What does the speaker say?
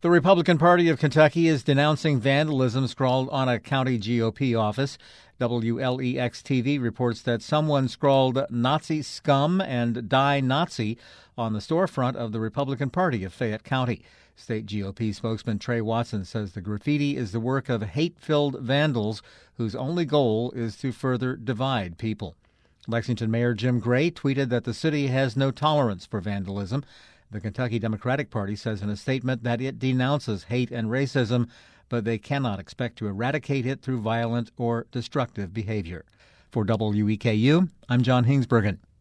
The Republican Party of Kentucky is denouncing vandalism scrawled on a county GOP office. WLEX-TV reports that someone scrawled Nazi scum and die Nazi on the storefront of the Republican Party of Fayette County. State GOP spokesman Trey Watson says the graffiti is the work of hate-filled vandals whose only goal is to further divide people. Lexington Mayor Jim Gray tweeted that the city has no tolerance for vandalism. The Kentucky Democratic Party says in a statement that it denounces hate and racism, but they cannot expect to eradicate it through violent or destructive behavior. For WEKU, I'm John Hingsbergen.